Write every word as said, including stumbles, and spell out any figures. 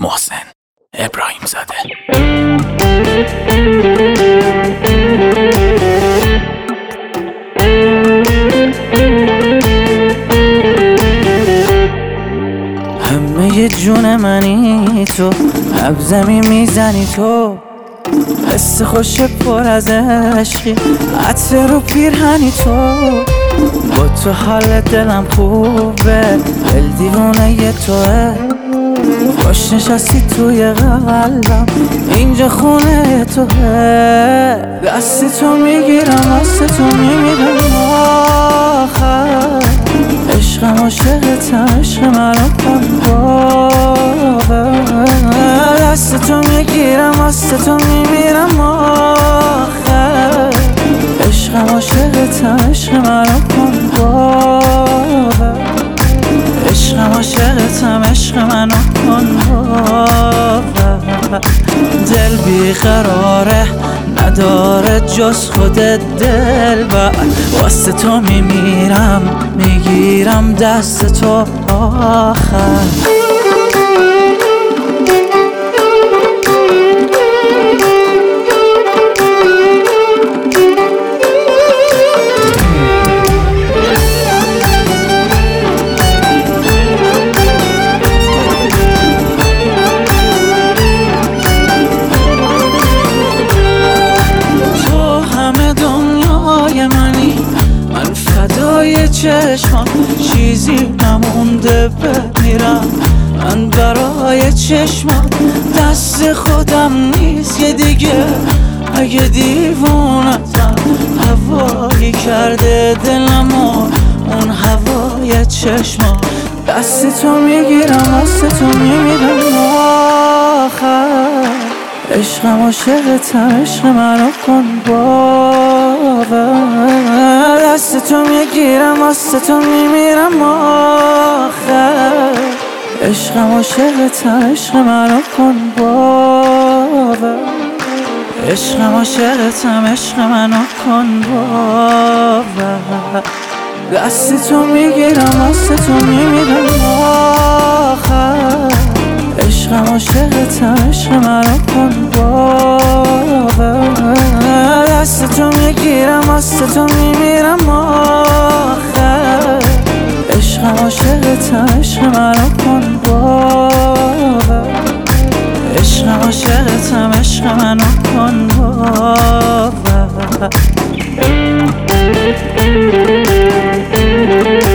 محسن ابراهیم زاده. همه جون منی تو، نبضمی میزنی تو، حس خوش پر از عشقی، عطر رو پیرهنی تو. با تو حال دلم خوبه، دل دیوونه ی توه. خوش نشستی توی قلبم، اینجا خونه توه. دست تو میگیرم، دست تو میمیرم آخر. عشقم عاشقتم، عشق منو کن باور. دست تو میگیرم، دست تو میمیرم آخر. عشقم عاشقتم، عشق منو کن باور. عشقم عاشقتم، عشق منو کن باور. دل بیقراره، نداره جز خودت دلبر. واسه تو میمیرم، میگیرم دست تو آخر. چشمان چیزی نمونده بمیرم من برای چشمان. دست خودم نیست یه دیگه، اگه دیوونتم هوایی کرده دلم و اون هوای چشمان. دست تو میگیرم، دست تو میمیرم آخر. عشقم عاشقتم، عشق منو کن باور. دست تو میگیرم، دست تو میمیرم آخر. عشقم عاشقتم، عشق منو کن باور. عشقم عاشقتم، عشق منو کن باور. دست تو میگیرم، دست تو میمیرم آخر. عشقم عاشقتم، عشق منو کن باور. دست تو میگیرم، دست تو میمیرم آخر. عشقم عاشقتم، عشق منو کن باور. عشقم عاشقتم، عشق منو کن باور.